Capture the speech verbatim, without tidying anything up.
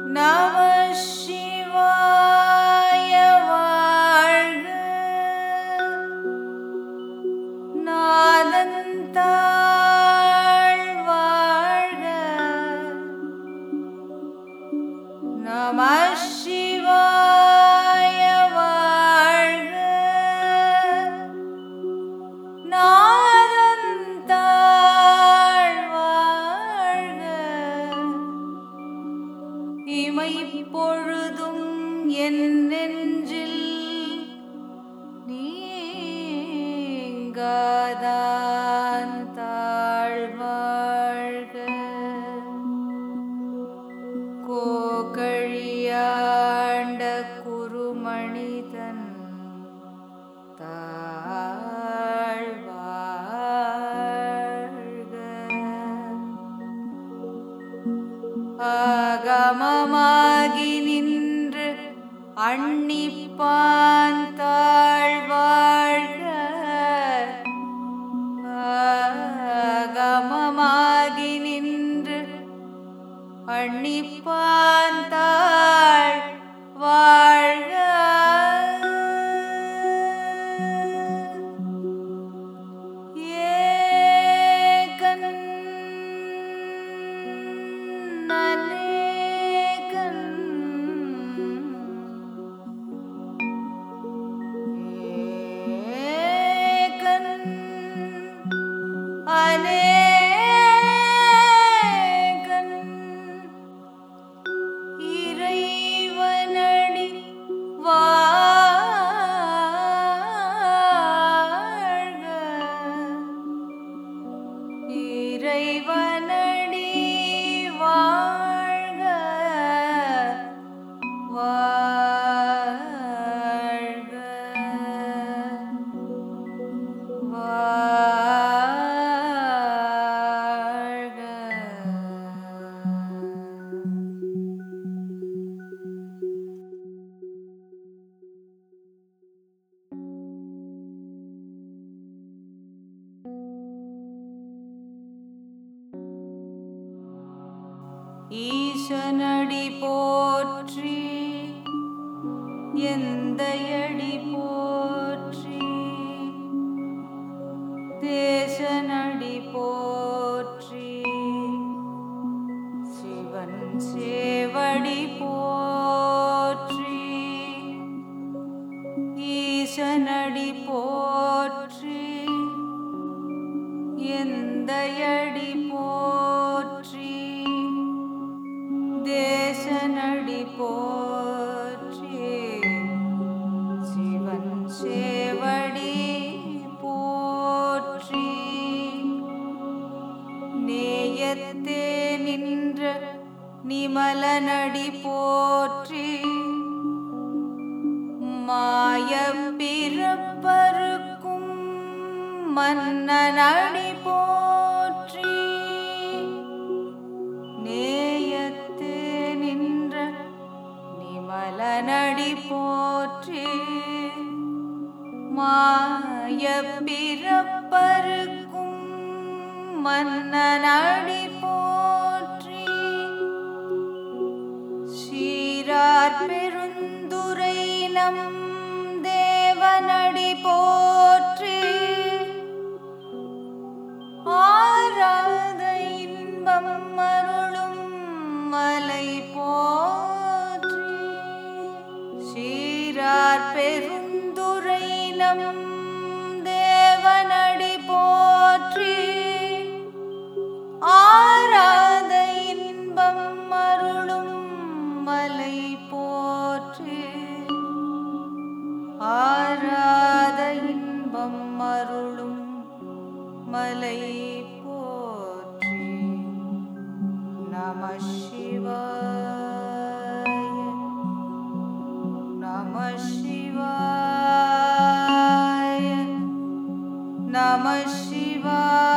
நம சிவாய வாழ்க. நாதன் தாள் வாழ்க. நம சிவாய வாழ்க. நாதன் தாள் வாழ்க. இமை பொழுதும் என் நெஞ்சில் நீங்காதான் தாழ் வாழ்க. கோகழியாண்ட குருமணிதன் தாழ் வாழ்க. ஆகமமாகி நின்று அன்னிப்பான் தாழ் வாழ்க. ஆகமமாகி நின்று அன்னிப்பான் தாழ் வாழ்க. ஏகன் அநேகன் ஏகன் அநேகன் இறைவனடி வாழ்க. இறைவனடி வாழ்க. வாழ்க. வாழ்க. ஈசனடி போற்றி. எந்தையடி போற்றி. தேசனடி போற்றி. சிவன் சேவடி போற்றி. ஈசனடி போற்றி. எந்தையடி போற்றி. தேசனடி போற்றி. சிவன் சேவடி போற்றி. நேயத்தே நின்ற நிமலனடி போற்றி. மாய பிறப்பருக்கும் மன்னனடி போற்றி. நேயத்தே நின்ற நிமலனடி போற்றி. மாய பிறப்பருக்கும் மன்னனடி போற்றி. சீரார் பெருந்துரை நம் தேவனடி போற்றி. ஆராத இன்பம் அருளும் மலை போற்றி. சீரார் பெருந்துரை நம் தேவனடி போற்றி. ஆராத இன்பம் அருளும் மலை போற்றி. ஆராத இன்பம் அருளும் மலை போற்றி. நம சிவாய. நம சிவாய. நம சிவாய.